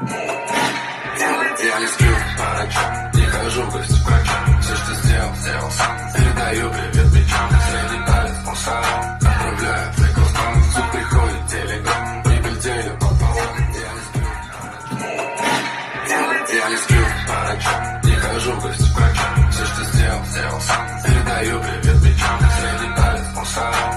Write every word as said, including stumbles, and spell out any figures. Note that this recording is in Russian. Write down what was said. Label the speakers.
Speaker 1: Я не сплю по ночам, не хожу в гости к врачам. Все, что сделал, сделал сам. Передаю привет бичам. Средний палец по шарам. Отправляю прикол спам. Суд приходит телеграм. Прибыль делю пополам. Я не сплю по ночам. Я не сплю по ночам, не хожу в гости к врачам. Все, что сделал, сделал сам. Передаю привет бичам. Средний палец по шарам.